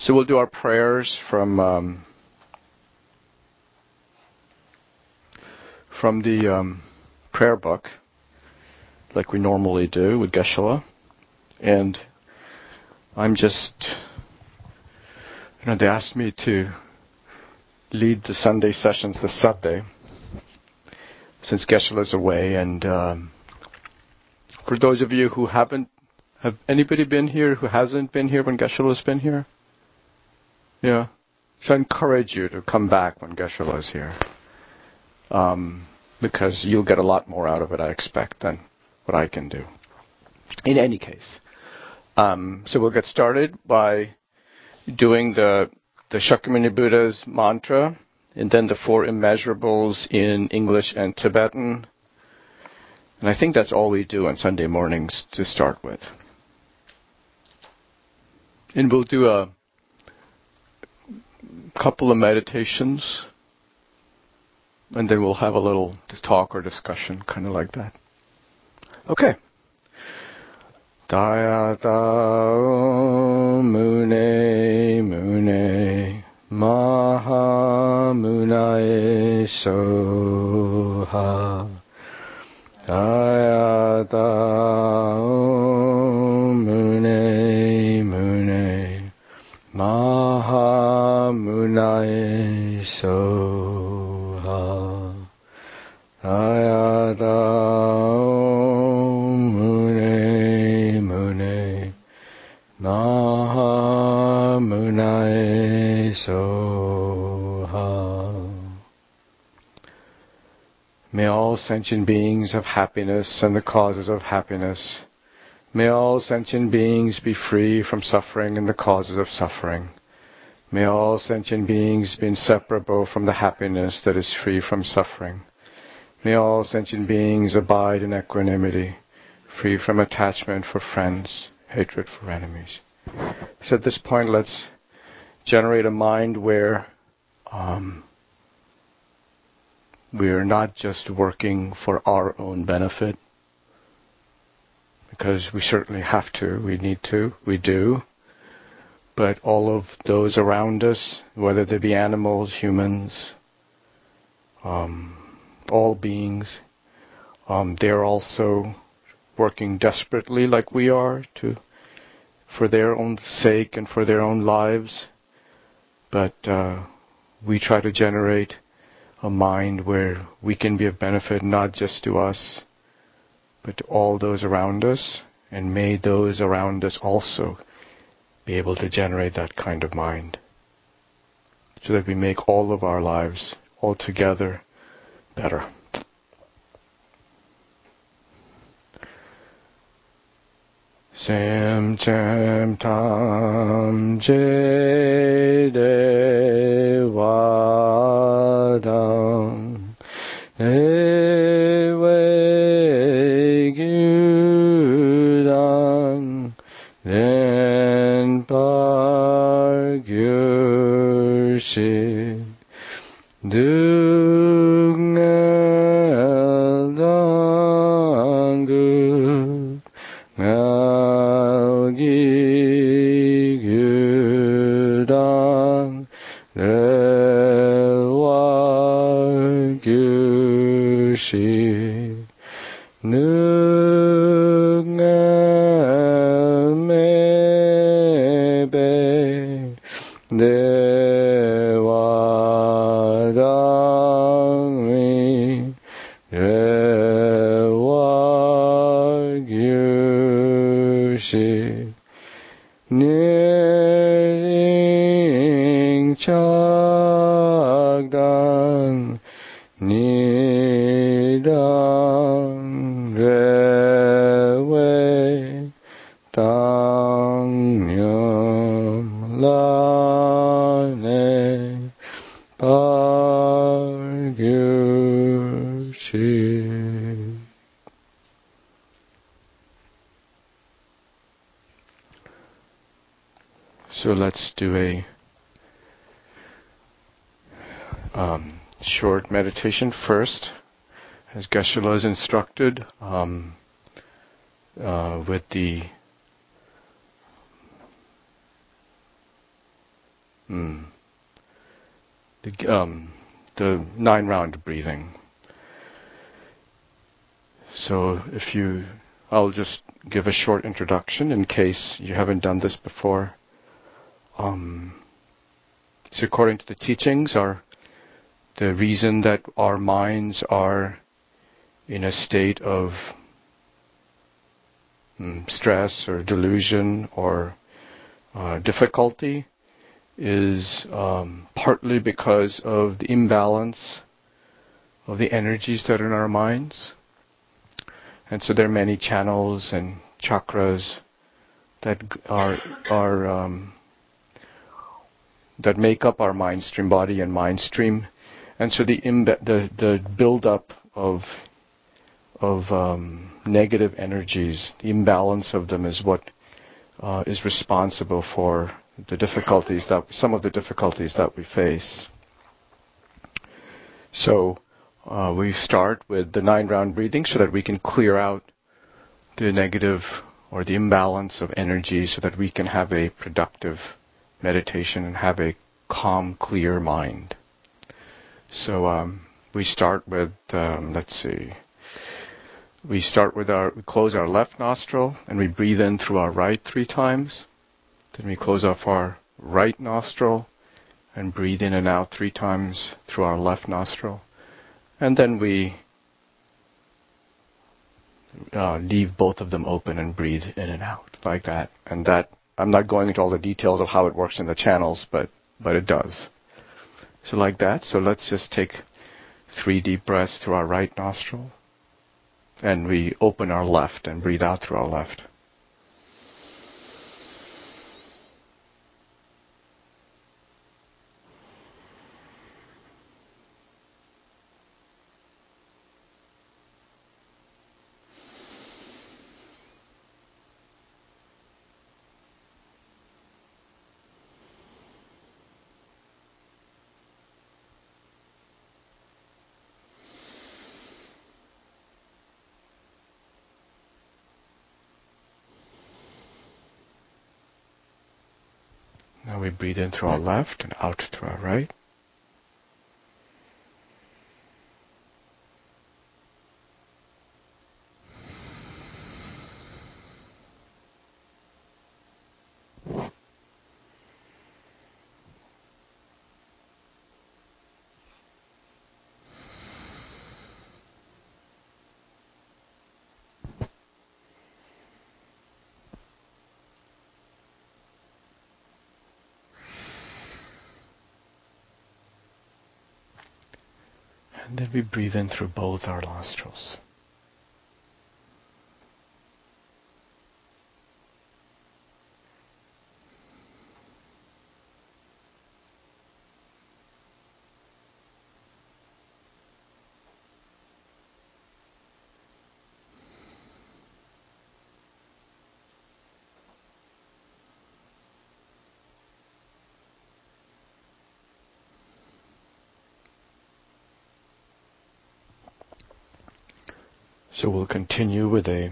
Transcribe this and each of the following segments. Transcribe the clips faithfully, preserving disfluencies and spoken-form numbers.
So we'll do our prayers from um, from the um, prayer book, like we normally do with Geshe-la. And I'm just, you know, they asked me to lead the Sunday sessions this Saturday, since Geshe-la's away. And um, for those of you who haven't, have anybody been here who hasn't been here when Geshe-la's been here? Yeah. So I encourage you to come back when Geshe-la's here. Um, because you'll get a lot more out of it, I expect, than what I can do. In any case. Um, so we'll get started by doing the, the Shakyamuni Buddha's mantra, and then the four immeasurables in English and Tibetan. And I think that's all we do on Sunday mornings to start with. And we'll do a couple of meditations, and then we'll have a little talk or discussion, kind of like that. Okay. Dayata mune mune maha munae soha. Dayata mune mune maha munae soha. Dayata Maha Munae Soha. May all sentient beings have happiness and the causes of happiness. May all sentient beings be free from suffering and the causes of suffering. May all sentient beings be inseparable from the happiness that is free from suffering. May all sentient beings abide in equanimity, free from attachment for friends, hatred for enemies. So at this point, let's generate a mind where um, we are not just working for our own benefit, because we certainly have to, we need to, we do, but all of those around us, whether they be animals, humans, um, all beings, um, they're also working desperately like we are to for their own sake and for their own lives, but uh, we try to generate a mind where we can be of benefit not just to us, but to all those around us, and may those around us also be able to generate that kind of mind, so that we make all of our lives altogether better. Sam cham tam je de vadam ewe gyudam den par gyurshi dungal dangu So let's do a um, short meditation first, as Geshe-la is instructed, um, uh, with the mm, the, um, the nine round breathing. So if you, I'll just give a short introduction in case you haven't done this before. Um, so according to the teachings, our the reason that our minds are in a state of mm, stress or delusion or uh, difficulty is um, partly because of the imbalance of the energies that are in our minds. And so there are many channels and chakras that are are um, that make up our mind stream, body and mind stream. And so the imba- the the build-up of of um, negative energies, the imbalance of them is what uh, is responsible for the difficulties that some of the difficulties that we face. So uh, we start with the nine-round breathing so that we can clear out the negative or the imbalance of energy, so that we can have a productive meditation and have a calm, clear mind. So um, we start with, um, let's see, we start with our, we close our left nostril and we breathe in through our right three times. Then we close off our right nostril and breathe in and out three times through our left nostril. And then we uh, leave both of them open and breathe in and out like that. And that, I'm not going into all the details of how it works in the channels, but, but it does. So like that. So let's just take three deep breaths through our right nostril. And we open our left and breathe out through our left. Now we breathe in through our left and out through our right. And then we breathe in through both our nostrils. So we'll continue with a,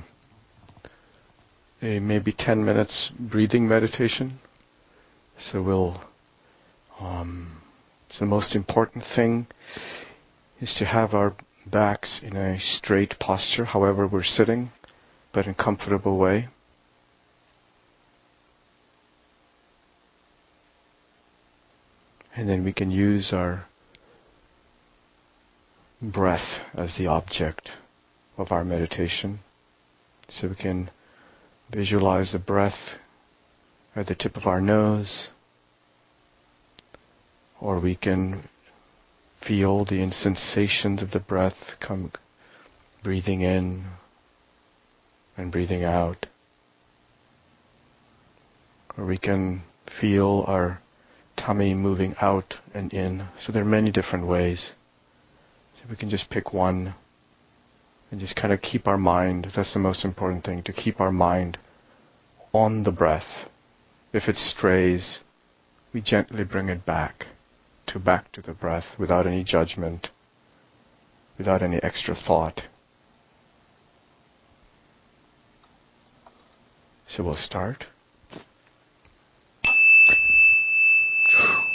a maybe ten minutes breathing meditation. So we'll, um, so the most important thing is to have our backs in a straight posture, however we're sitting, but in a comfortable way. And then we can use our breath as the object of our meditation. So we can visualize the breath at the tip of our nose, or we can feel the sensations of the breath come breathing in and breathing out. Or we can feel our tummy moving out and in. So there are many different ways. So we can just pick one and just kind of keep our mind, that's the most important thing, to keep our mind on the breath. If it strays, we gently bring it back to back to the breath without any judgment, without any extra thought. So we'll start.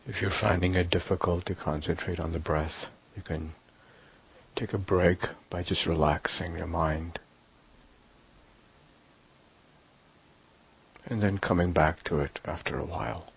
If you're finding it difficult to concentrate on the breath, you can take a break by just relaxing your mind. And then coming back to it after a while.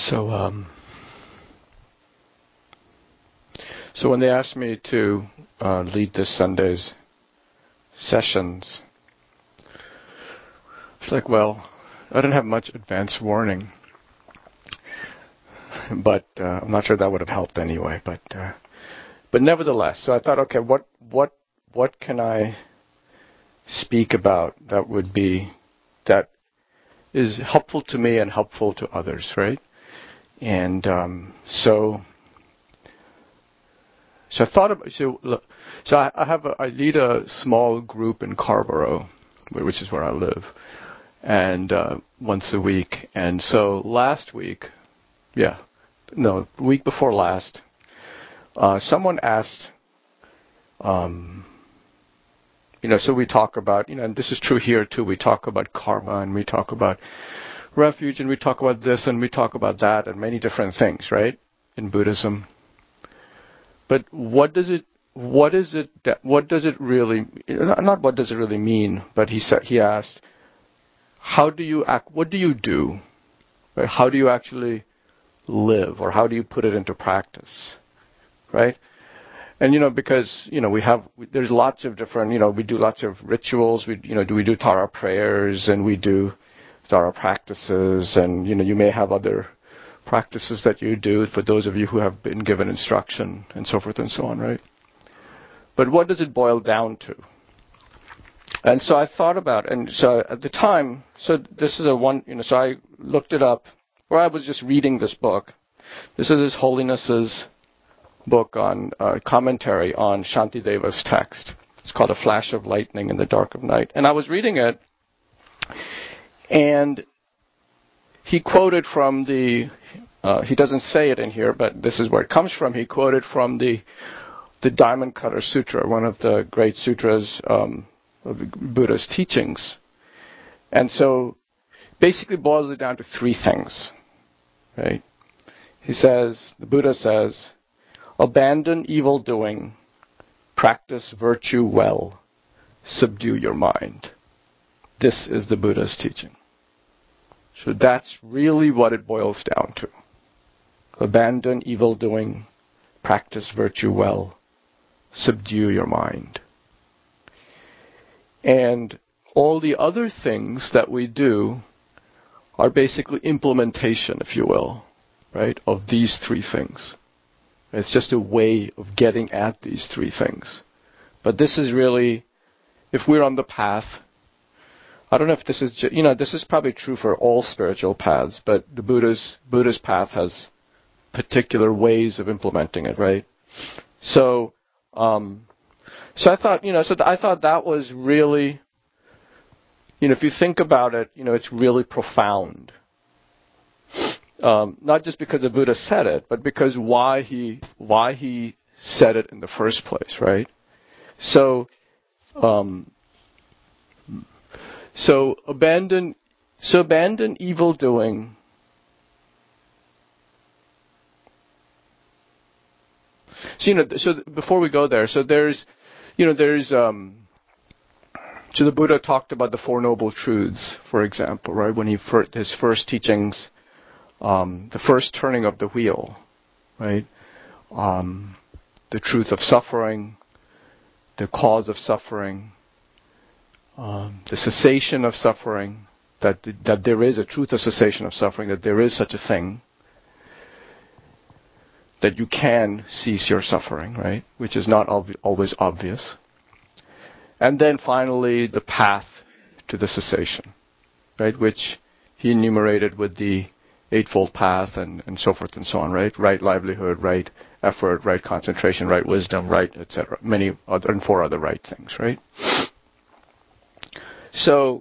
So, um, so when they asked me to uh, lead this Sunday's sessions, it's like, well, I didn't have much advance warning, but uh, I'm not sure that would have helped anyway. But uh, but nevertheless, so I thought, okay, what what what can I speak about that would be that is helpful to me and helpful to others, right? And um, so so I thought about so so I, I have a, I lead a small group in Scarborough, which is where I live, and uh, once a week. And so last week, yeah, no, the week before last, uh, someone asked, um, you know, so we talk about, you know, and this is true here too. We talk about karma, and we talk about refuge, and we talk about this, and we talk about that, and many different things, right, in Buddhism. But what does it? What is it? That, what does it really? Not what does it really mean? But he said he asked, how do you act? What do you do? Right? How do you actually live, or how do you put it into practice? Right? And you know, because you know, we have there's lots of different. You know, we do lots of rituals. We you know, do we do Tara prayers, and we do Tara practices, and you know, you may have other practices that you do for those of you who have been given instruction and so forth and so on, right? But what does it boil down to? And so I thought about, and so at the time, so this is a one, you know, so I looked it up, or I was just reading this book. This is His Holiness's book on uh, commentary on Shantideva's text. It's called A Flash of Lightning in the Dark of Night. And I was reading it, and he quoted from the, uh, he doesn't say it in here, but this is where it comes from. He quoted from the the Diamond Cutter Sutra, one of the great sutras um, of Buddha's teachings. And so basically boils it down to three things. Right? He says, the Buddha says, abandon evil doing, practice virtue well, subdue your mind. This is the Buddha's teaching. So that's really what it boils down to. Abandon evil doing, practice virtue well, subdue your mind. And all the other things that we do are basically implementation, if you will, right, of these three things. It's just a way of getting at these three things. But this is really, if we're on the path, I don't know if this is, you know, this is probably true for all spiritual paths, but the Buddha's Buddha's path has particular ways of implementing it, right? So, um, so I thought, you know, so th- I thought that was really, you know, if you think about it, you know, it's really profound. Um, not just because the Buddha said it, but because why he why he said it in the first place, right? So, um, so abandon, so abandon evil doing. So you know, so before we go there, so there's, you know, there's, um, so the Buddha talked about the Four Noble Truths, for example, right? When he first, his first teachings, um, the first turning of the wheel, right? Um, the truth of suffering, the cause of suffering, um, the cessation of suffering, that that there is a truth of cessation of suffering, that there is such a thing, that you can cease your suffering, right? Which is not ob- always obvious. And then finally, the path to the cessation, right? Which he enumerated with the Eightfold Path and, and so forth and so on, right? Right livelihood, right effort, right concentration, right wisdom, right, et cetera. Many other, and four other right things, right? So,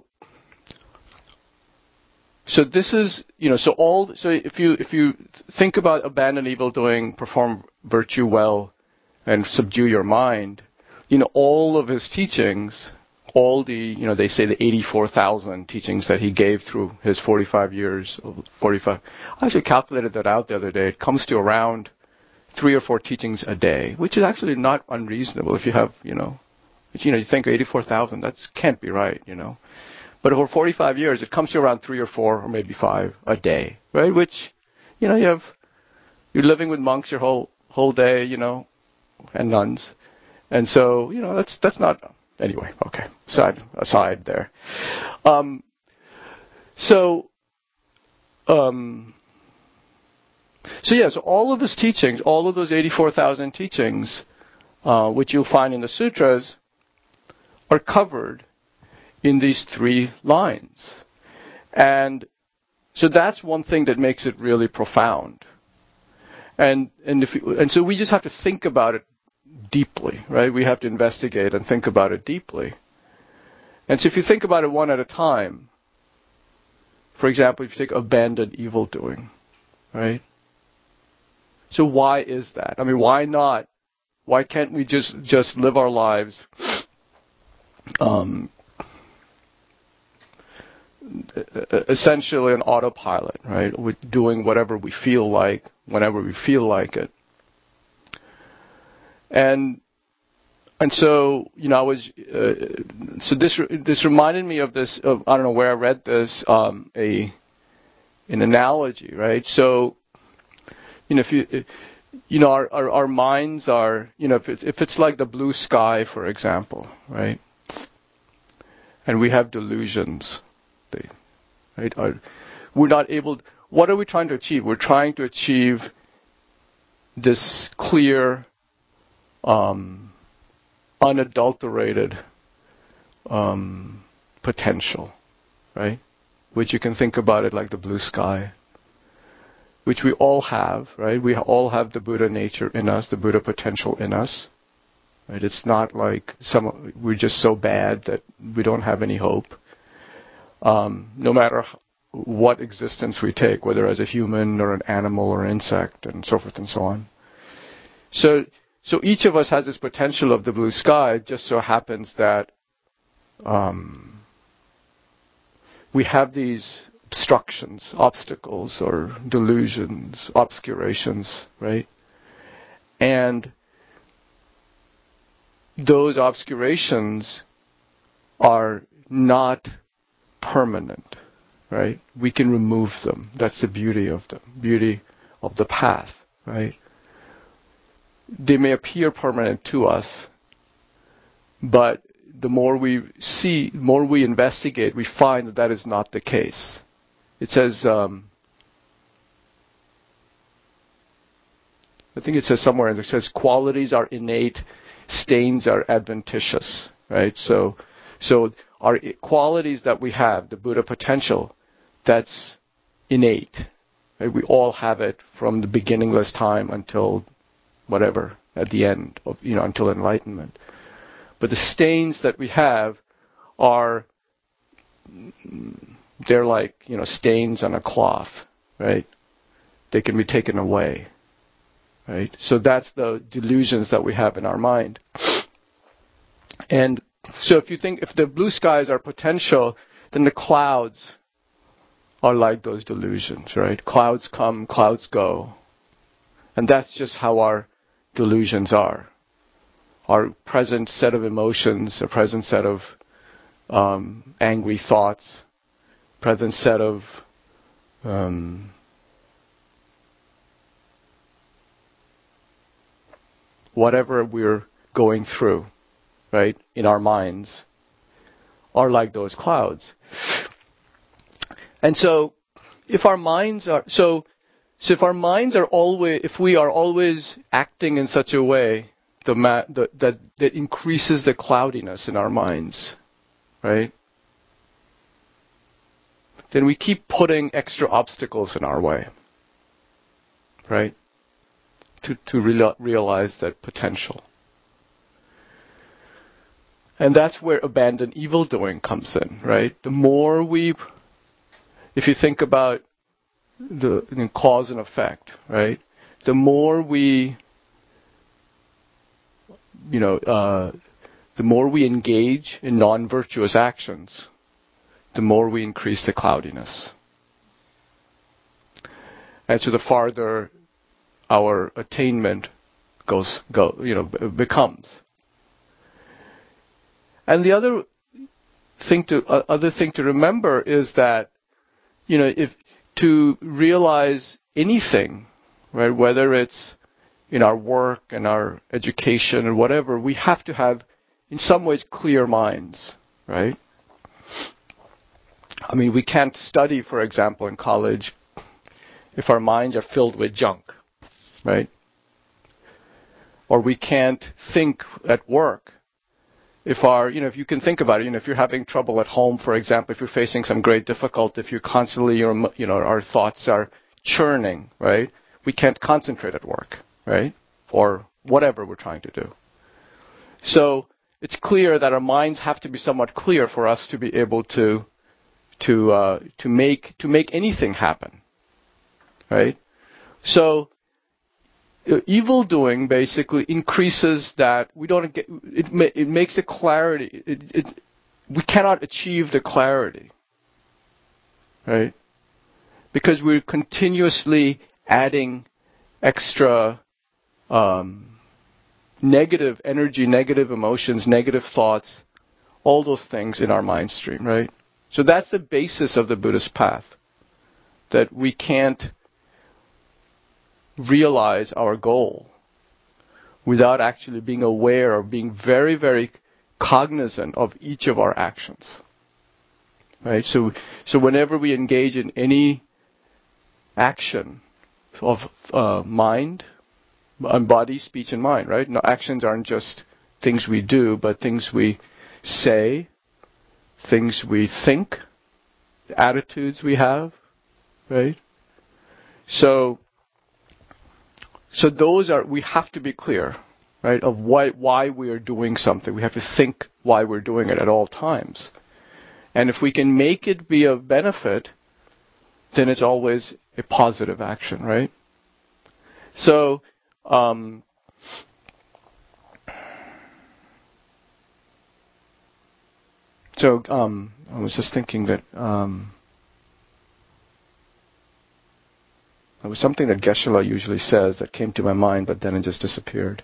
so this is, you know, so all, so if you, if you think about abandon evil doing, perform virtue well, and subdue your mind, you know, all of his teachings, all the, you know, they say the eighty-four thousand teachings that he gave through his forty-five years, forty-five, I actually calculated that out the other day. It comes to around three or four teachings a day, which is actually not unreasonable if you have, you know, you know, you think eighty-four thousand, that can't be right, you know. But over forty-five years, it comes to around three or four or maybe five a day, right? Which, you know, you have, you're living with monks your whole, whole day, you know, and nuns. And so, you know, that's, that's not, anyway, okay, aside, aside there. Um, so, um, so yeah, so all of those teachings, all of those eighty-four thousand teachings, uh, which you'll find in the sutras, are covered in these three lines. And so that's one thing that makes it really profound. And and if you, and so we just have to think about it deeply, right? We have to investigate and think about it deeply. And so if you think about it one at a time, for example, if you take abandoned evil doing, right? So why is that? I mean, why not? Why can't we just just live our lives um, essentially an autopilot, right? With doing whatever we feel like, whenever we feel like it. And and so, you know, I was uh, so this this reminded me of this. Of, I don't know where I read this. Um, a an analogy, right? So, you know, if you you know, our our, our minds are, you know, if it's, if it's like the blue sky, for example, right? And we have delusions. They, right? Are, we're not able. What are we trying to achieve? We're trying to achieve this clear, um, unadulterated um, potential, right? Which you can think about it like the blue sky, which we all have, right? We all have the Buddha nature in us, the Buddha potential in us, right? It's not like some we're just so bad that we don't have any hope. Um, no matter what existence we take, whether as a human or an animal or an insect, and so forth and so on. So, so each of us has this potential of the blue sky. It just so happens that um, we have these obstructions, obstacles, or delusions, obscurations, right? And those obscurations are not permanent, right? We can remove them. That's the beauty of the beauty of the path, right? They may appear permanent to us, but the more we see, the more we investigate, we find that that is not the case. It says, um, I think it says somewhere, it says qualities are innate, stains are adventitious, right? So, so our qualities that we have, the Buddha potential, that's innate. Right? We all have it from the beginningless time until whatever, at the end of, you know, until enlightenment. But the stains that we have are, they're like, you know, stains on a cloth, right? They can be taken away, right? So that's the delusions that we have in our mind. And so if you think, if the blue skies are potential, then the clouds are like those delusions, right? Clouds come, clouds go. And that's just how our delusions are. Our present set of emotions, a present set of um, angry thoughts, present set of um, whatever we're going through, right, in our minds, are like those clouds. And so, if our minds are so, so if our minds are always, if we are always acting in such a way the, ma- the, that that increases the cloudiness in our minds, right? Then we keep putting extra obstacles in our way, right? To to real, realize that potential. And that's where abandoned evil doing comes in, right? The more we, if you think about the, the cause and effect, right? The more we, you know, uh, the more we engage in non-virtuous actions, the more we increase the cloudiness. And so the farther our attainment goes, go, you know, becomes. And the other thing to uh, other thing to remember is that, you know, if to realize anything, right? Whether it's in our work and our education or whatever, we have to have, in some ways, clear minds, right? I mean, we can't study, for example, in college if our minds are filled with junk, right? Or we can't think at work if our, you know, if you can think about it, you know, if you're having trouble at home, for example, if you're facing some great difficulty, if you're constantly, your, you know, our thoughts are churning, right? We can't concentrate at work, right? Or whatever we're trying to do. So it's clear that our minds have to be somewhat clear for us to be able to to uh, to make to make anything happen, right? So uh, evil doing basically increases that we don't get. It ma- it makes the clarity. It, it we cannot achieve the clarity, right? Because we're continuously adding extra um, negative energy, negative emotions, negative thoughts, all those things in our mind stream, right? So that's the basis of the Buddhist path, that we can't realize our goal without actually being aware or being very, very cognizant of each of our actions, right? So, so whenever we engage in any action of uh, mind, and body, speech, and mind, right? No, actions aren't just things we do, but things we say, things we think, attitudes we have, right? So, so those are, we have to be clear, right, of why, why we are doing something. We have to think why we're doing it at all times. And if we can make it be of benefit, then it's always a positive action, right? So, um, so um, I was just thinking that um, it was something that Geshe-la usually says that came to my mind, but then it just disappeared.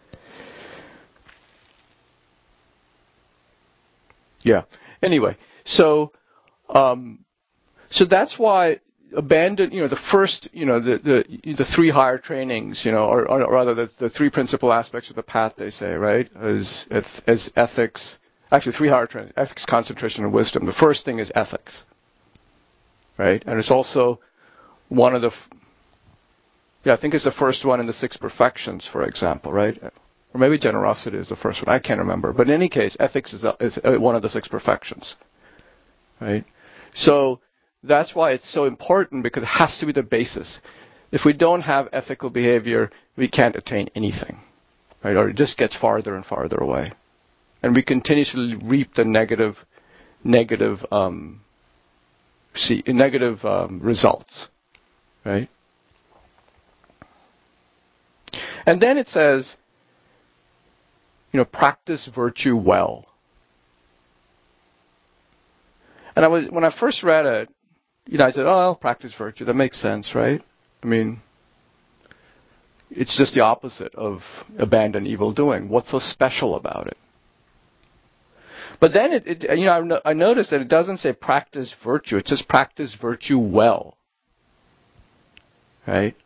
Yeah. Anyway, so um, so that's why abandon, you know, the first, you know, the the, the three higher trainings, you know, or, or rather the, the three principal aspects of the path, they say, right, as as ethics. Actually, three higher trainings: ethics, concentration, and wisdom. The first thing is ethics, right, and it's also one of the, yeah, I think it's the first one in the six perfections, for example, right? Or maybe generosity is the first one. I can't remember. But in any case, ethics is, a, is one of the six perfections, right? So that's why it's so important, because it has to be the basis. If we don't have ethical behavior, we can't attain anything, right? Or it just gets farther and farther away. And we continuously reap the negative, negative, um, see, negative um, results, right? And then it says, you know, practice virtue well. And I was, when I first read it, you know, I said, oh, I'll practice virtue. That makes sense, right? I mean, it's just the opposite of abandon evil doing. What's so special about it? But then, it, it, you know, I noticed that it doesn't say practice virtue. It says practice virtue well, right?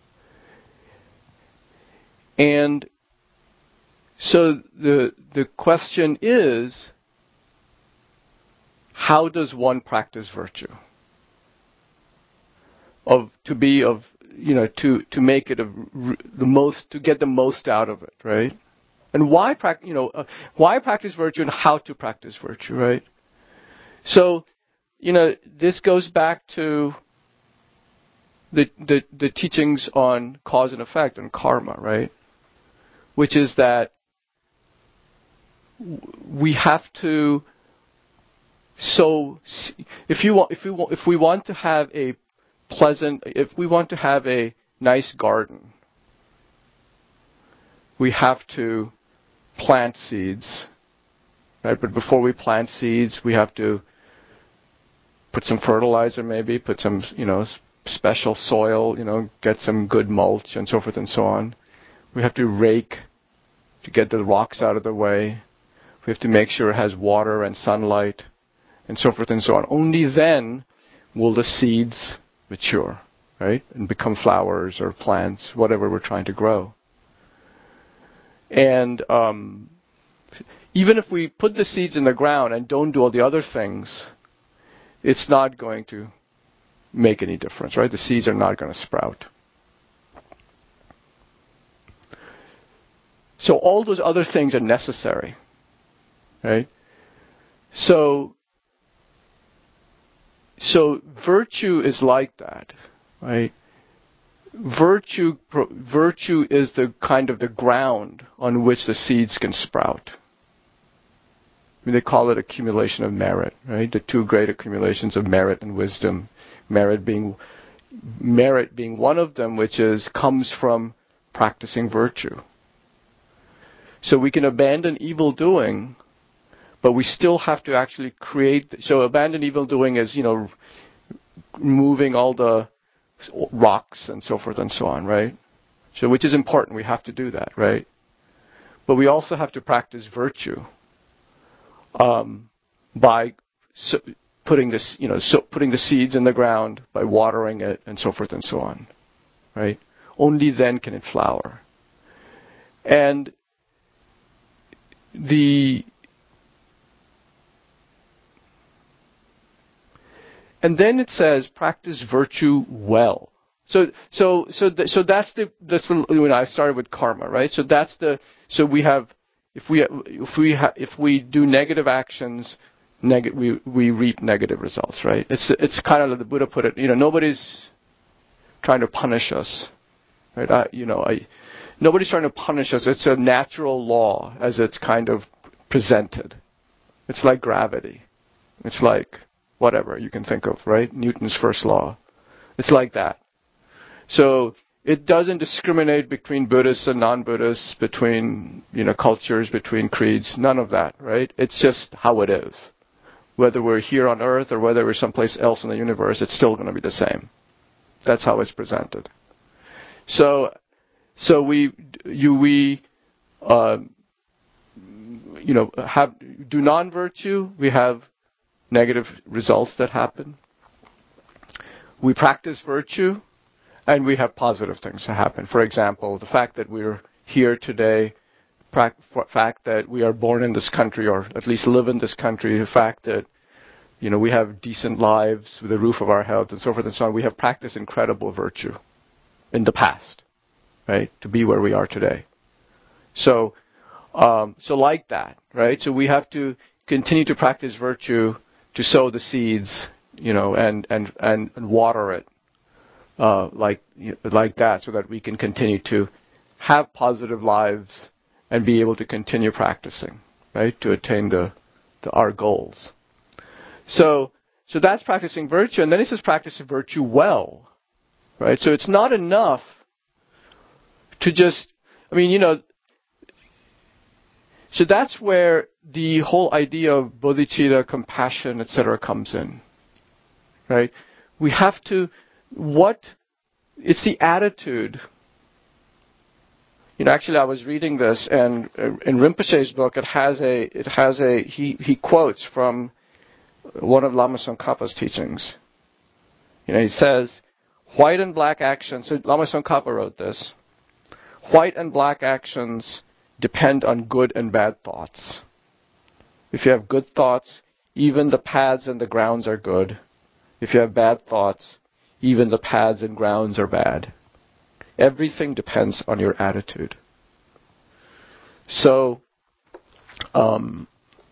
And so the the question is, how does one practice virtue? Of to be of you know to to make it of the most, to get the most out of it, right? And why practice you know uh, why practice virtue and how to practice virtue, right? So, you know, this goes back to the the the teachings on cause and effect and karma, right? Which is that we have to. So, if you want, if we want, if we want to have a pleasant, if we want to have a nice garden, we have to plant seeds, right? But before we plant seeds, we have to put some fertilizer, maybe put some, you know, special soil, you know, get some good mulch and so forth and so on. We have to rake to get the rocks out of the way. We have to make sure it has water and sunlight and so forth and so on. Only then will the seeds mature, right? And become flowers or plants, whatever we're trying to grow. And um, even if we put the seeds in the ground and don't do all the other things, it's not going to make any difference, right? The seeds are not going to sprout. So all those other things are necessary, right? So, so virtue is like that, right? Virtue, virtue is the kind of the ground on which the seeds can sprout. I mean, they call it accumulation of merit, right? The two great accumulations of merit and wisdom. Merit being, merit being one of them, which is comes from practicing virtue. So we can abandon evil doing, but we still have to actually create. So abandon evil doing is, you know, removing all the rocks and so forth and so on, right? So which is important. We have to do that, right? But we also have to practice virtue um, by so putting this, you know, so putting the seeds in the ground, by watering it, and so forth and so on, right? Only then can it flower. And the and then it says practice virtue well. So so so th- so that's the that's the, when I started with karma, right? So that's the so we have if we if we ha, if we do negative actions, neg- we we reap negative results, right? It's it's kind of like the Buddha put it. You know, nobody's trying to punish us, right? I, you know, I nobody's trying to punish us. It's a natural law as it's kind of presented. It's like gravity. It's like whatever you can think of, right? Newton's first law. It's like that. So it doesn't discriminate between Buddhists and non-Buddhists, between, you know, cultures, between creeds, none of that, right? It's just how it is. Whether we're here on Earth or whether we're someplace else in the universe, it's still going to be the same. That's how it's presented. So, so we, you, we, uh, you know, have do non-virtue, we have negative results that happen. We practice virtue, and we have positive things that happen. For example, the fact that we're here today, the fact that we are born in this country, or at least live in this country, the fact that, you know, we have decent lives with a roof over our heads and so forth and so on. We have practiced incredible virtue in the past, right, to be where we are today. So, um, so like that, right? So we have to continue to practice virtue to sow the seeds, you know, and and and, and water it. Uh, like like that, so that we can continue to have positive lives and be able to continue practicing, right, to attain the, the our goals. So so that's practicing virtue, and then it says practicing virtue well, right? So it's not enough to just, I mean, you know. So that's where the whole idea of bodhicitta, compassion, et cetera, comes in, right? We have to. What, it's the attitude. You know, actually I was reading this, and in Rinpoche's book it has a, it has a, he, he quotes from one of Lama Tsongkhapa's teachings. You know, he says, white and black actions, so Lama Tsongkhapa wrote this, white and black actions depend on good and bad thoughts. If you have good thoughts, even the paths and the grounds are good. If you have bad thoughts, even the paths and grounds are bad. Everything depends on your attitude. So, um,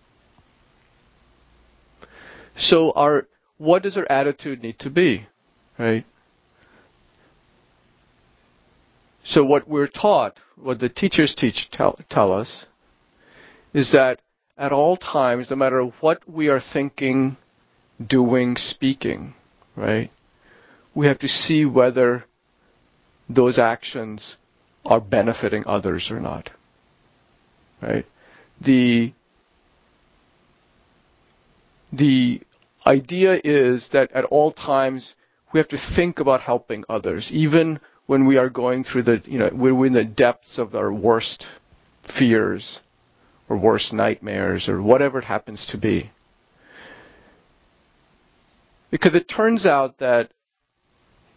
so our what does our attitude need to be, right? So what we're taught, what the teachers teach tell, tell us, is that at all times, no matter what we are thinking, doing, speaking, right, we have to see whether those actions are benefiting others or not. Right? The the idea is that at all times we have to think about helping others, even when we are going through the, you know, we're in the depths of our worst fears or worst nightmares or whatever it happens to be. Because it turns out that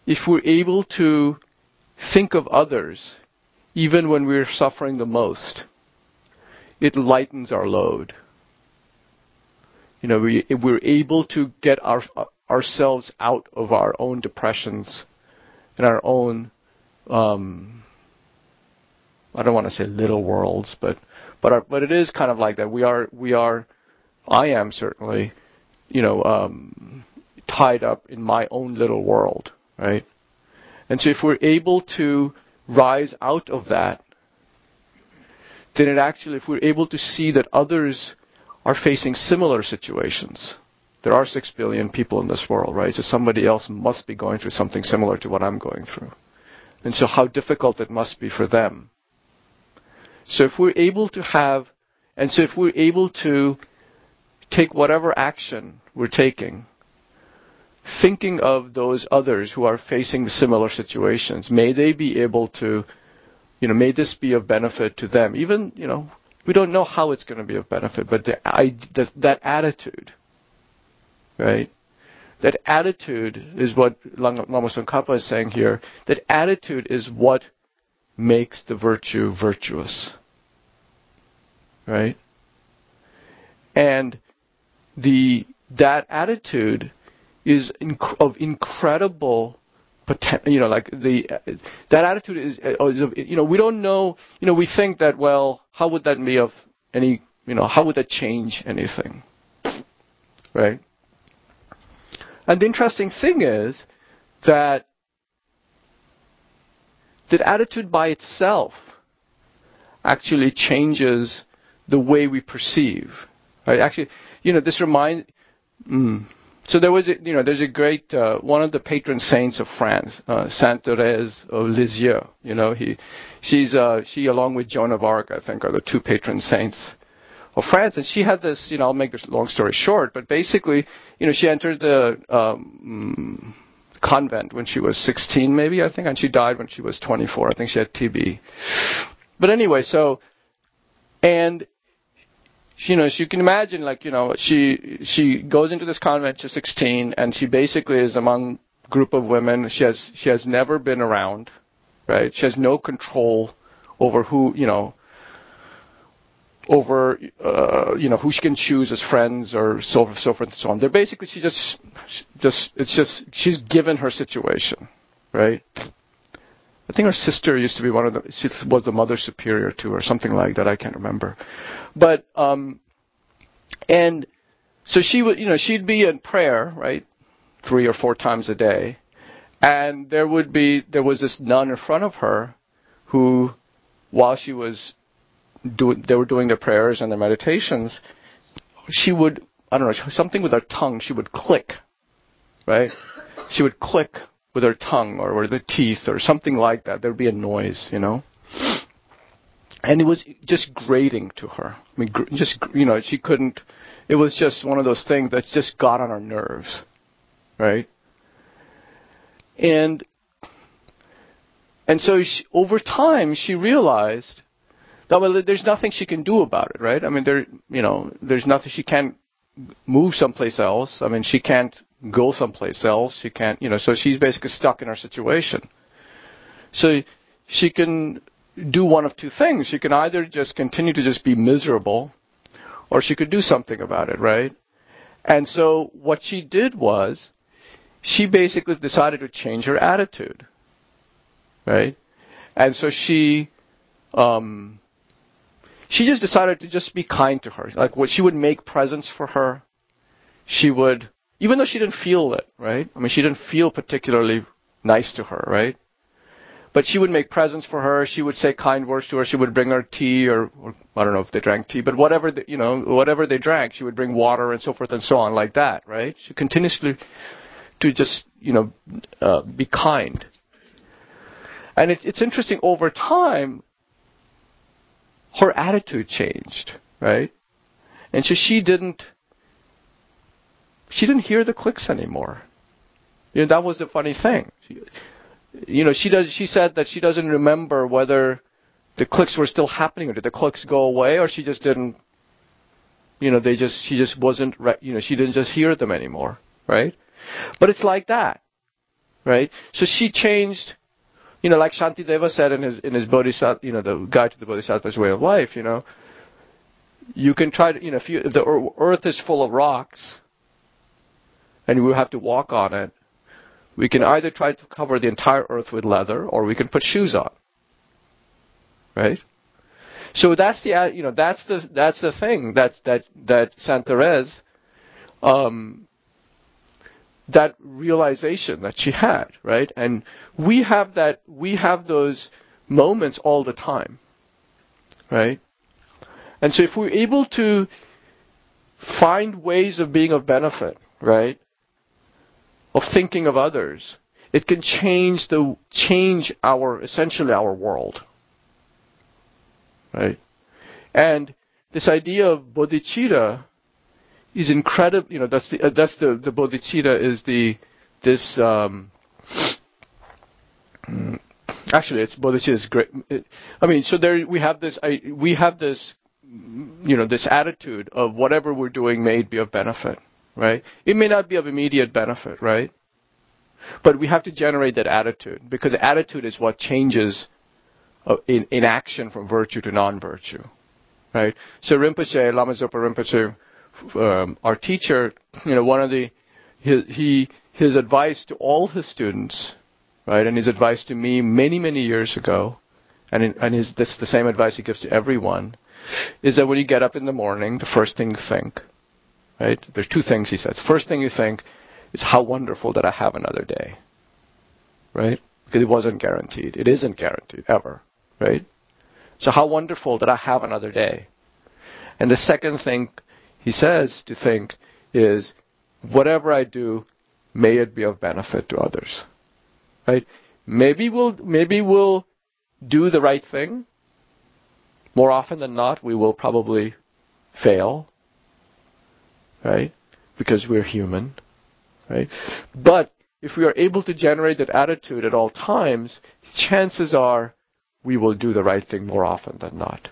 if we're able to think of others, even when we're suffering the most, it lightens our load. You know, we, if we're able to get our, ourselves out of our own depressions and our own, um, I don't want to say little worlds, but but our, but it is kind of like that. We are we are, I am certainly, you know, um, tied up in my own little world, right? And so if we're able to rise out of that, then it actually, if we're able to see that others are facing similar situations, there are six billion people in this world, right? So somebody else must be going through something similar to what I'm going through. And so how difficult it must be for them. So if we're able to have, and so if we're able to take whatever action we're taking, thinking of those others who are facing similar situations, may they be able to, you know, may this be of benefit to them. Even, you know, we don't know how it's going to be of benefit, but the, I, the, that attitude, right? That attitude is what Lama Tsongkhapa is saying here. That attitude is what makes the virtue virtuous, right? And the that attitude is inc- of incredible potential. You know, like the that attitude is, is of, you know, we don't know. You know, we think that, well, how would that be of any? You know, how would that change anything, right? And the interesting thing is that that attitude by itself actually changes the way we perceive. Right? Actually, you know, this reminds. Mm, so there was, a, you know, there's a great uh, one of the patron saints of France, uh, Sainte Thérèse of Lisieux. You know, he, she's, uh, she along with Joan of Arc, I think, are the two patron saints of France. And she had this, you know, I'll make this long story short, but basically, you know, she entered the um, convent when she was sixteen, maybe, I think, and she died when she was twenty-four. I think she had T B. But anyway, so, and, you know, so you can imagine, like, you know, she she goes into this convent, she's sixteen, and she basically is among a group of women she has she has never been around, right? She has no control over who, you know, over, uh, you know, who she can choose as friends or so forth, so forth and so on. They're basically, she just, just, it's just, she's given her situation, right? I think her sister used to be one of the, she was the mother superior to her, something like that, I can't remember. But, um, and so she would, you know, she'd be in prayer, right? Three or four times a day. And there would be, there was this nun in front of her who, while she was Do, they were doing their prayers and their meditations, she would, I don't know, something with her tongue, she would click, right? She would click with her tongue or with her teeth or something like that. There would be a noise, you know? And it was just grating to her. I mean, just, you know, she couldn't, it was just one of those things that just got on her nerves, right? And, and so she, over time, she realized that, well, there's nothing she can do about it, right? I mean, there, you know, there's nothing, she can't move someplace else. I mean, she can't go someplace else. She can't, you know, so she's basically stuck in her situation. So she can do one of two things. She can either just continue to just be miserable, or she could do something about it, right? And so what she did was, she basically decided to change her attitude, right? And so she, um, she just decided to just be kind to her. Like, what she would make presents for her. She would, even though she didn't feel it, right? I mean, she didn't feel particularly nice to her, right? But she would make presents for her. She would say kind words to her. She would bring her tea, or, or I don't know if they drank tea, but whatever, the, you know, whatever they drank, she would bring water and so forth and so on, like that, right? She continuously to just, you know, uh, be kind. And it, it's interesting, over time, her attitude changed, right? And so she didn't, she didn't hear the clicks anymore. You know, that was the funny thing. She, you know, she does. She said that she doesn't remember whether the clicks were still happening, or did the clicks go away, or she just didn't. You know, they just, she just wasn't. You know, she didn't just hear them anymore, right? But it's like that. right? So she changed, you know, like Shantideva said in his in his Bodhisattva, you know, the Guide to the Bodhisattva's Way of Life, you know, you can try to, you know, if, you, if the earth is full of rocks and we have to walk on it, we can either try to cover the entire earth with leather or we can put shoes on, right? So that's the, you know, that's the that's the thing that that that Saint Therese, um, that realization that she had, right? And we have that, we have those moments all the time, right? And so if we're able to find ways of being of benefit, right, of thinking of others, it can change the change our essentially our world, right? And this idea of bodhicitta is incredible. You know, that's the uh, that's the the bodhicitta is the this. Um, actually, it's bodhicitta is great. It, I mean, so there we have this. I, we have this. You know, this attitude of whatever we're doing may be of benefit, right? It may not be of immediate benefit, right? But we have to generate that attitude, because attitude is what changes uh, in, in action from virtue to non-virtue, right? So Rinpoche, Lama Zopa Rinpoche, um, our teacher, you know, one of the, his, he, his advice to all his students, right, and his advice to me many, many years ago, and, in, and his, this is the same advice he gives to everyone, is that when you get up in the morning, the first thing you think, right? There's two things he says. First thing you think is how wonderful that I have another day, right? Because it wasn't guaranteed. It isn't guaranteed, ever, right? So how wonderful that I have another day. And the second thing he says to think is, whatever I do, may it be of benefit to others, right? Maybe we'll, maybe we'll do the right thing. More often than not, we will probably fail, right? Because we're human, right? But if we are able to generate that attitude at all times, chances are we will do the right thing more often than not,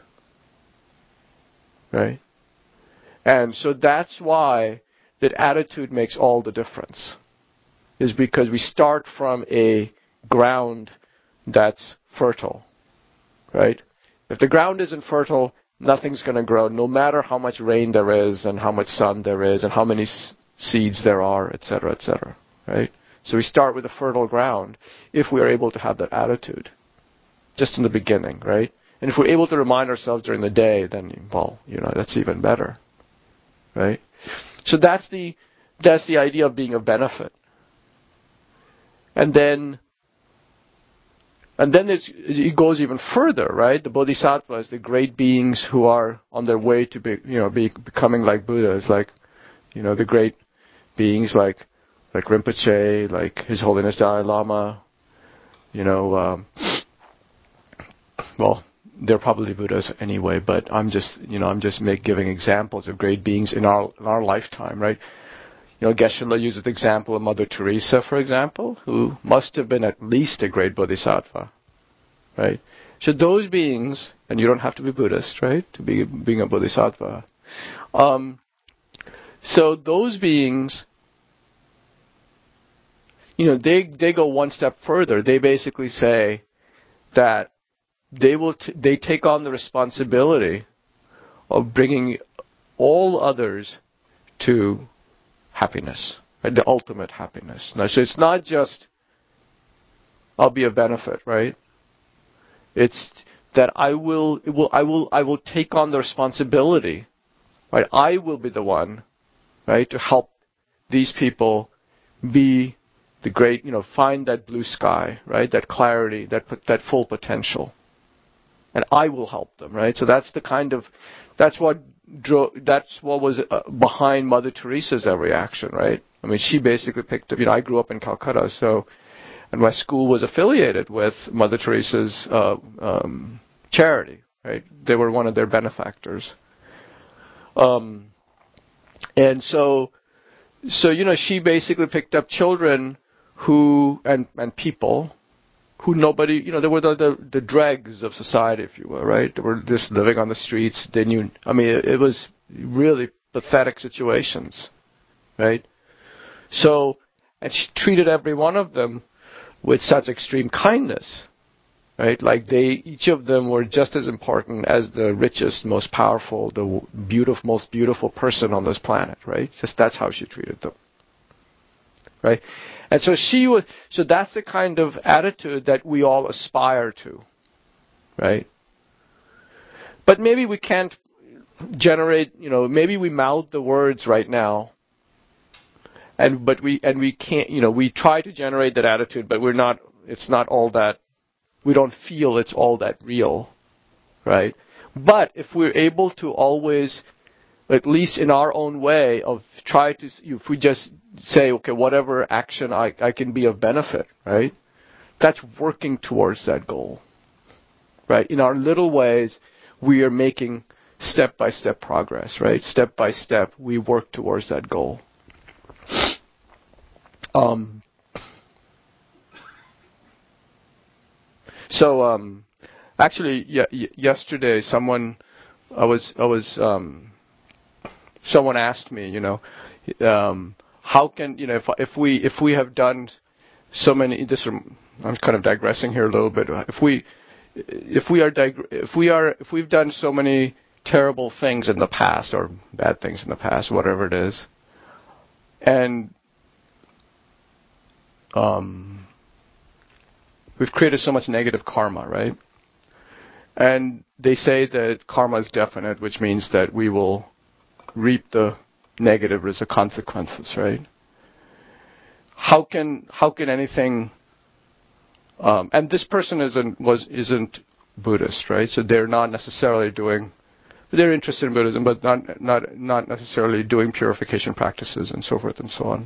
right? And so that's why that attitude makes all the difference, is because we start from a ground that's fertile, right? If the ground isn't fertile, nothing's going to grow, no matter how much rain there is and how much sun there is and how many s- seeds there are, et cetera, et cetera, right? So we start with a fertile ground if we are able to have that attitude just in the beginning, right? And if we're able to remind ourselves during the day, then, well, you know, that's even better, right? So that's the that's the idea of being of benefit. And then And then it's, it goes even further, right? The bodhisattvas, the great beings who are on their way to be, you know, be, becoming like Buddhas, like, you know, the great beings like, like Rinpoche, like His Holiness Dalai Lama, you know, um, well, they're probably Buddhas anyway, but I'm just, you know, I'm just make, giving examples of great beings in our in our lifetime, right? You know, Geshe-la uses the example of Mother Teresa, for example, who must have been at least a great bodhisattva, right? So those beings, and you don't have to be Buddhist, right, to be being a bodhisattva. Um, so those beings, you know, they they go one step further. They basically say that they will t- they take on the responsibility of bringing all others to happiness, right? The ultimate happiness. Now, so it's not just I'll be of benefit, right? It's that I will, it will, I will, I will take on the responsibility, right? I will be the one, right, to help these people be the great, you know, find that blue sky, right? That clarity, that that full potential, and I will help them, right? So that's the kind of, that's what drove, that's what was uh, behind Mother Teresa's every action, right? I mean, she basically picked up. You know, I grew up in Calcutta, so. And my school was affiliated with Mother Teresa's uh, um, charity, right? They were one of their benefactors. Um, and so, so you know, she basically picked up children who and and people who nobody, you know, they were the, the the dregs of society, if you will, right? They were just living on the streets. They knew. I mean, it, it was really pathetic situations, right? So, and she treated every one of them with such extreme kindness, right? Like they, each of them were just as important as the richest, most powerful, the beautiful, most beautiful person on this planet, right? Just that's how she treated them, right? And so she was, so that's the kind of attitude that we all aspire to, right? But maybe we can't generate, you know, maybe we mouth the words right now, and but we and we can't, you know, we try to generate that attitude, but we're not. It's not all that. We don't feel it's all that real, right? But if we're able to always, at least in our own way, of try to, if we just say, okay, whatever action I, I can be of benefit, right? That's working towards that goal, right? In our little ways, we are making step-by-step progress, right? Step by step, we work towards that goal. Um, so, um, actually, y- y- yesterday, someone, I was, I was, um, someone asked me, you know, um, how can, you know, if if we if we have done so many, this, I'm kind of digressing here a little bit. If we, if we are, dig- if we are, if we've done so many terrible things in the past, or bad things in the past, whatever it is, and um, we've created so much negative karma, right? And they say that karma is definite, which means that we will reap the negative as the consequences, right? How can how can anything? Um, and this person isn't was isn't Buddhist, right? So they're not necessarily doing. They're interested in Buddhism, but not not not necessarily doing purification practices and so forth and so on.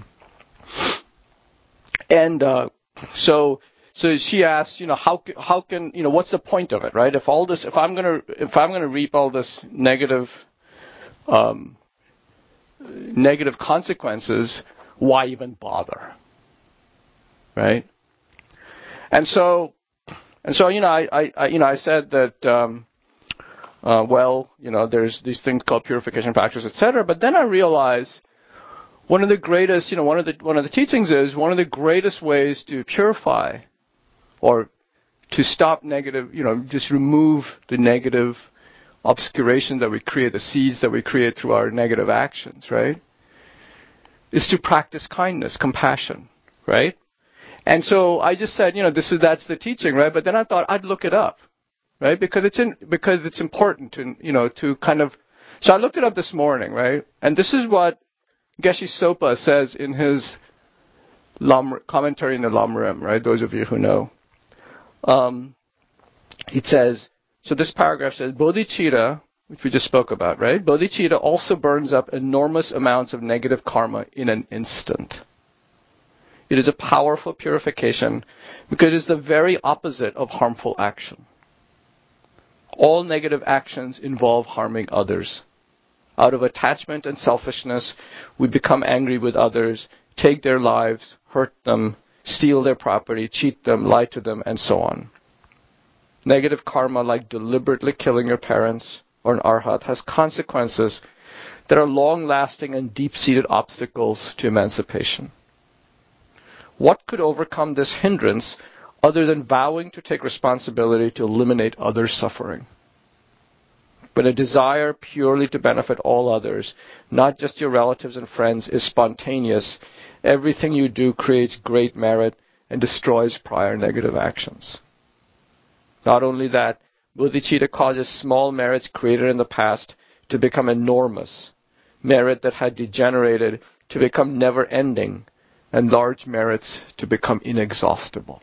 And uh, so so she asked, you know, how how can you know what's the point of it, right? If all this, if I'm gonna if I'm gonna reap all this negative um, negative consequences, why even bother, right? And so and so you know I, I, I you know I said that. Um, Uh, well, you know, there's these things called purification practices, et cetera. But then I realized one of the greatest, you know, one of the one of the teachings is one of the greatest ways to purify, or to stop negative, you know, just remove the negative obscuration that we create, the seeds that we create through our negative actions, right? Is to practice kindness, compassion, right? And so I just said, you know, this is that's the teaching, right? But then I thought I'd look it up. Right, because it's in, because it's important to you know to kind of. So I looked it up this morning, right, and this is what Geshe Sopa says in his Lam, commentary in the Lamrim, right? Those of you who know, um, it says. So this paragraph says bodhicitta, which we just spoke about, right? Bodhicitta also burns up enormous amounts of negative karma in an instant. It is a powerful purification because it is the very opposite of harmful action. All negative actions involve harming others. Out of attachment and selfishness, we become angry with others, take their lives, hurt them, steal their property, cheat them, lie to them, and so on. Negative karma, like deliberately killing your parents or an arhat, has consequences that are long-lasting and deep-seated obstacles to emancipation. What could overcome this hindrance other than vowing to take responsibility to eliminate others' suffering? When a desire purely to benefit all others, not just your relatives and friends, is spontaneous, everything you do creates great merit and destroys prior negative actions. Not only that, bodhicitta causes small merits created in the past to become enormous, merit that had degenerated to become never-ending, and large merits to become inexhaustible.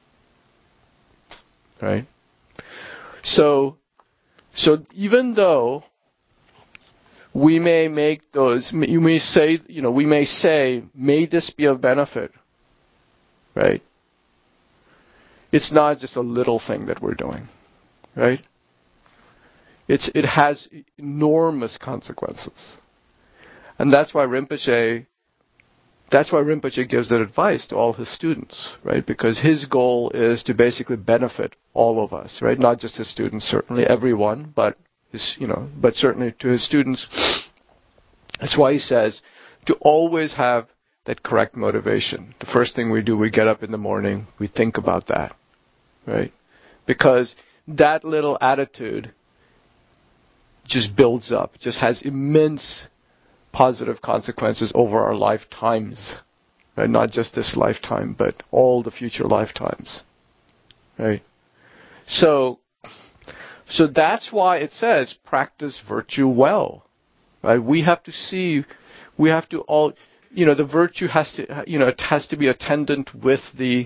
Right? So, so even though we may make those, you may say, you know, we may say, may this be of benefit, right? It's not just a little thing that we're doing, right? It's it has enormous consequences, and that's why Rinpoche. That's why Rinpoche gives that advice to all his students, right? Because his goal is to basically benefit all of us, right? Not just his students, certainly everyone, but his, you know, but certainly to his students. That's why he says to always have that correct motivation. The first thing we do, we get up in the morning, we think about that, right? Because that little attitude just builds up, just has immense positive consequences over our lifetimes, right? Not just this lifetime, but all the future lifetimes, right? So, so that's why it says practice virtue well, right? We have to see, we have to all, you know, the virtue has to, you know, it has to be attendant with the,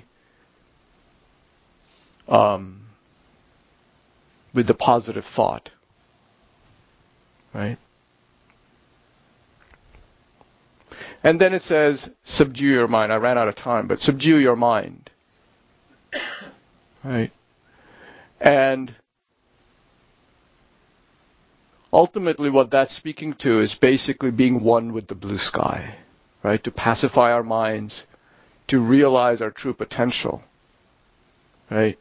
um, with the positive thought, right? And then it says, subdue your mind. I ran out of time, but subdue your mind. Right? And ultimately what that's speaking to is basically being one with the blue sky. Right? To pacify our minds, to realize our true potential. Right?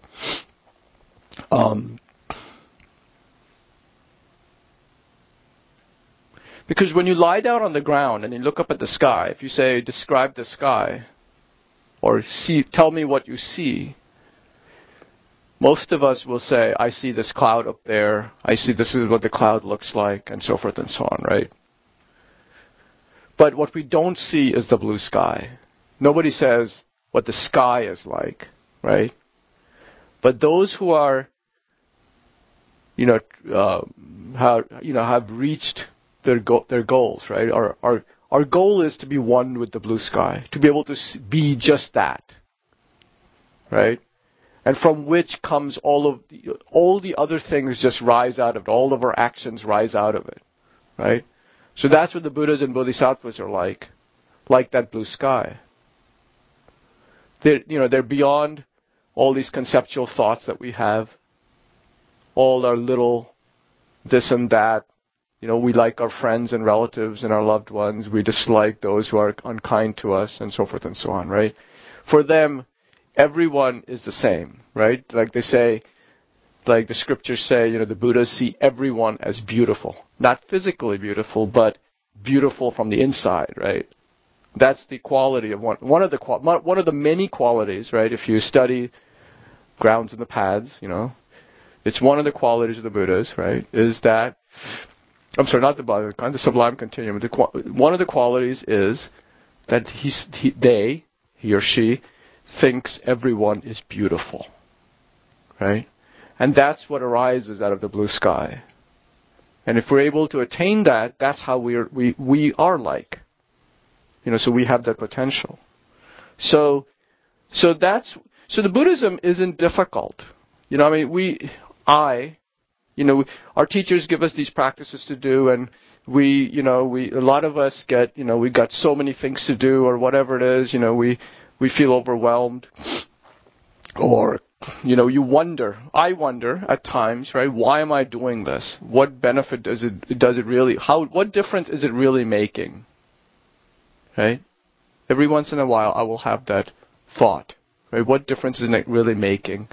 Um, Because when you lie down on the ground and you look up at the sky, if you say, describe the sky, or see, tell me what you see, most of us will say, I see this cloud up there, I see this is what the cloud looks like, and so forth and so on, right? But what we don't see is the blue sky. Nobody says what the sky is like, right? But those who are, you know, uh, have, you know, have reached Their go- their goals, right? Our our our goal is to be one with the blue sky, to be able to be just that, right? And from which comes all of the, all the other things just rise out of it. All of our actions rise out of it, right? So that's what the Buddhas and Bodhisattvas are like, like that blue sky. They're, you know, they're beyond all these conceptual thoughts that we have, all our little this and that. You know, we like our friends and relatives and our loved ones. We dislike those who are unkind to us, and so forth and so on, right? For them, everyone is the same, right? Like they say, like the scriptures say, you know, the Buddhas see everyone as beautiful. Not physically beautiful, but beautiful from the inside, right? That's the quality of one, one of the, one of the many qualities, right? If you study Grounds and the Paths, you know, it's one of the qualities of the Buddhas, right? Is that, I'm sorry, not the Bhagavad Gita, the Sublime Continuum. The, one of the qualities is that he's, he, they, he or she, thinks everyone is beautiful, right? And that's what arises out of the blue sky. And if we're able to attain that, that's how we're, we we are like. You know, so we have that potential. So, so that's so the Buddhism isn't difficult. You know, I mean, we, I. You know, our teachers give us these practices to do, and we, you know, we, a lot of us get, you know, we got so many things to do, or whatever it is, you know, we, we feel overwhelmed, or, you know, you wonder, I wonder at times, right, why am I doing this? What benefit does it, does it really, how, what difference is it really making? Right? Every once in a while I will have that thought, right? What difference is it really making?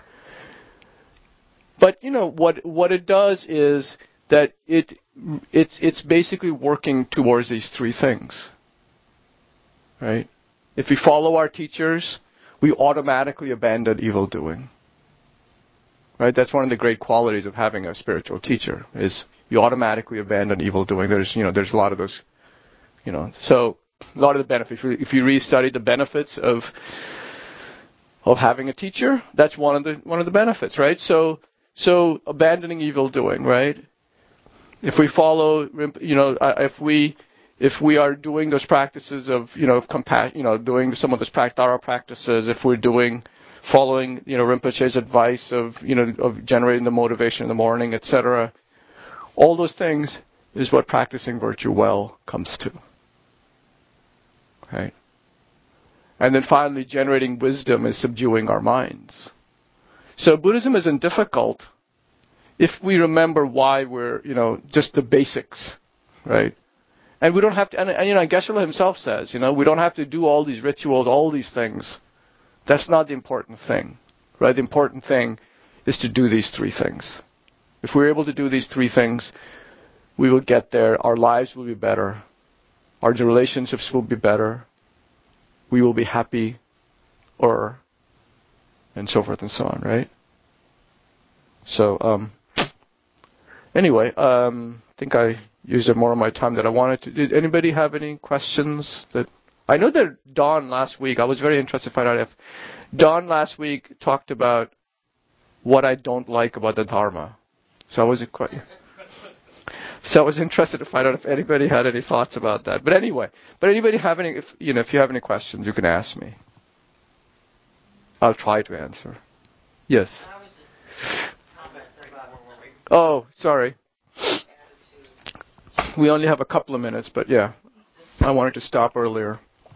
But you know what what it does is that it it's it's basically working towards these three things. Right? If we follow our teachers, we automatically abandon evil doing. Right? That's one of the great qualities of having a spiritual teacher, is you automatically abandon evil doing. There's you know there's a lot of those, you know. So a lot of the benefits. If you, if you really study the benefits of of having a teacher, that's one of the one of the benefits, right? So So abandoning evil doing, right? If we follow, you know, if we if we are doing those practices of, you know, compa- you know, doing some of those Thara practices, if we're doing, following, you know, Rinpoche's advice of, you know, of generating the motivation in the morning, et cetera, all those things is what practicing virtue well comes to, right? And then finally, generating wisdom is subduing our minds. So Buddhism isn't difficult if we remember why we're, you know, just the basics, right? And we don't have to, and, and you know, Geshe-la himself says, you know, we don't have to do all these rituals, all these things. That's not the important thing, right? The important thing is to do these three things. If we're able to do these three things, we will get there. Our lives will be better. Our relationships will be better. we will be happy, or, and so forth and so on, right? So, um, anyway, um, I think I used up more of my time that I wanted to. Did anybody have any questions? That I know that Don last week, I was very interested to find out if Don last week talked about what I don't like about the Dharma. So I was quite... So I was interested to find out if anybody had any thoughts about that. But anyway, but anybody have any, if, you know, if you have any questions, you can ask me. I'll try to answer. Yes. I was just commenting about Oh, sorry. We only have a couple of minutes, but yeah, I wanted to stop earlier.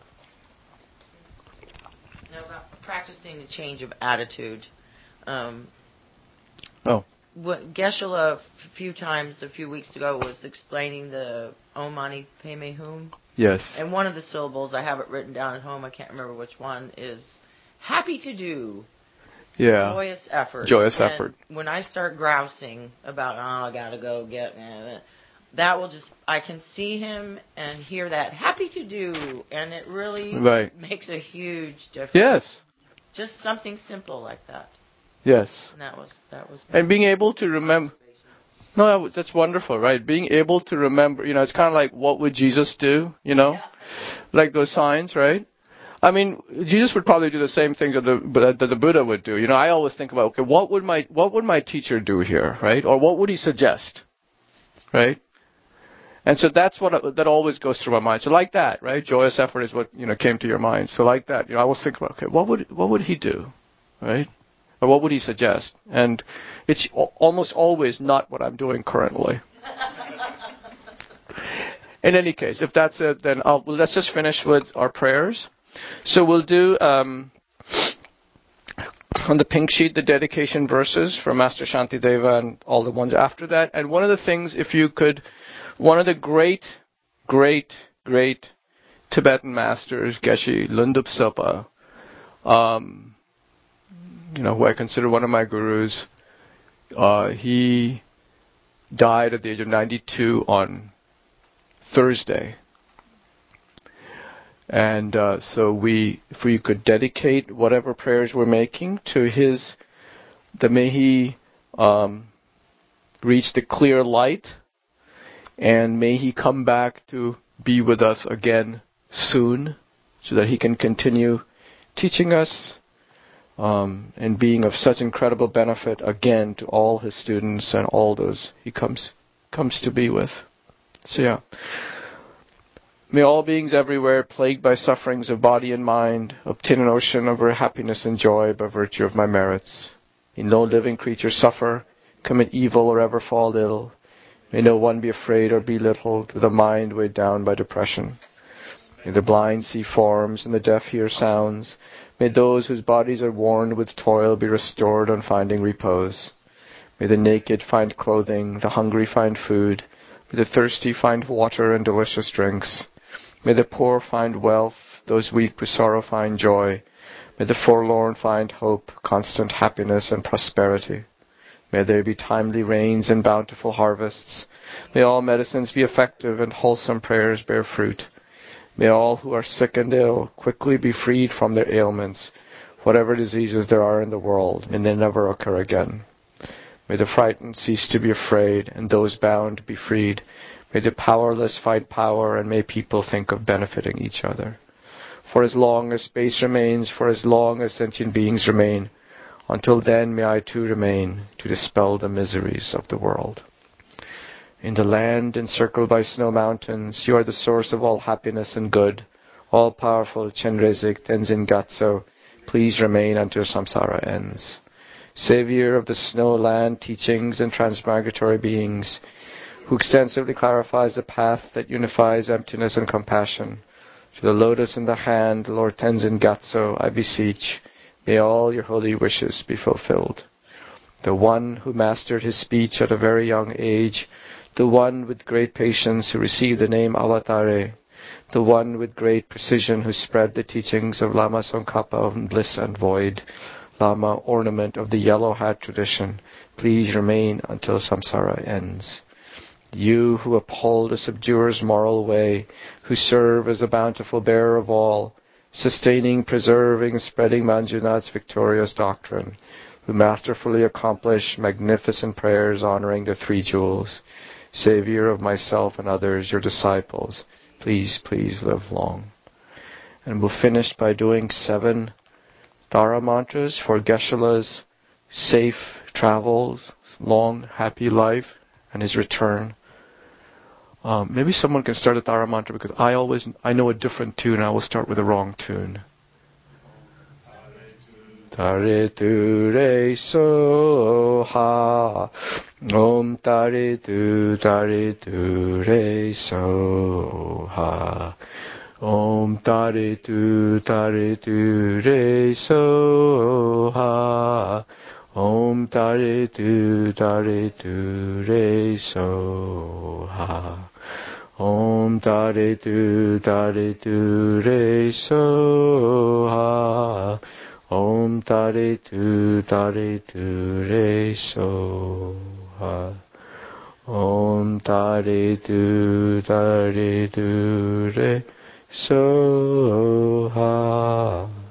No, about practicing a change of attitude. Um, oh. What Geshe-la a few times a few weeks ago was explaining the Om Mani Padme Hum. Yes. And one of the syllables, I have it written down at home, I can't remember which one, is happy to do. Yeah. Joyous effort. Joyous and effort. When I start grousing about, oh, I gotta go get, eh, that will just, I can see him and hear that happy to do, and it really right. makes a huge difference. Yes. Just something simple like that. Yes. And that was that was. And being able to remember. No, that's wonderful, right? Being able to remember, you know, it's kind of like, what would Jesus do, you know? Yeah. Like those signs, right? I mean, Jesus would probably do the same things that the, that the Buddha would do. You know, I always think about, okay, what would my what would my teacher do here, right? Or what would he suggest, right? And so that's what that always goes through my mind. So like that, right? Joyous effort is what, you know, came to your mind. So like that, you know, I always think about, okay, what would what would he do, right? Or what would he suggest? And it's almost always not what I'm doing currently. In any case, if that's it, then I'll, well, let's just finish with our prayers. So we'll do, um, on the pink sheet, the dedication verses for Master Shantideva and all the ones after that. And one of the things, if you could, one of the great, great, great Tibetan masters, Geshe Lungdup Silpa, um, you know, who I consider one of my gurus, uh, he died at the age of ninety-two on Thursday. And uh, so we, if we could dedicate whatever prayers we're making to his, that may he um, reach the clear light, and may he come back to be with us again soon, so that he can continue teaching us um, and being of such incredible benefit again to all his students and all those he comes comes to be with. So yeah. May all beings everywhere, plagued by sufferings of body and mind, obtain an ocean of happiness and joy by virtue of my merits. May no living creature suffer, commit evil, or ever fall ill. May no one be afraid or belittled, with a mind weighed down by depression. May the blind see forms and the deaf hear sounds. May those whose bodies are worn with toil be restored on finding repose. May the naked find clothing, the hungry find food. May the thirsty find water and delicious drinks. May the poor find wealth, those weak with sorrow find joy. May the forlorn find hope, constant happiness and prosperity. May there be timely rains and bountiful harvests. May all medicines be effective and wholesome prayers bear fruit. May all who are sick and ill quickly be freed from their ailments. Whatever diseases there are in the world, may they never occur again. May the frightened cease to be afraid, and those bound be freed. May the powerless find power, and may people think of benefiting each other. For as long as space remains, for as long as sentient beings remain, until then may I too remain to dispel the miseries of the world. In the land encircled by snow mountains, you are the source of all happiness and good. All-powerful Chenrezig Tenzin Gyatso, please remain until samsara ends. Savior of the snow land teachings and transmigratory beings, who extensively clarifies the path that unifies emptiness and compassion, to the lotus in the hand, Lord Tenzin Gyatso, I beseech, may all your holy wishes be fulfilled. The one who mastered his speech at a very young age, the one with great patience who received the name Avatare, the one with great precision who spread the teachings of Lama Tsongkhapa of bliss and void, Lama, ornament of the yellow hat tradition, please remain until samsara ends. You who uphold the subduer's moral way, who serve as the bountiful bearer of all, sustaining, preserving, spreading Manjunath's victorious doctrine, who masterfully accomplish magnificent prayers honoring the three jewels. Savior of myself and others, your disciples, please, please live long. And we'll finish by doing seven Tara mantras for Geshe-la's safe travels, long, happy life, and his return. Um, maybe someone can start a Tara mantra, because I always, I know a different tune. I will start with the wrong tune. Tare tu re so ha, om tare tu tare tu re so ha, om tare tu tare tu re so ha, om tare tu tare tu re so ha, om tare tu tare tu re so ha, om tare tu tare tu re so ha, om tare tu tare tu re so ha.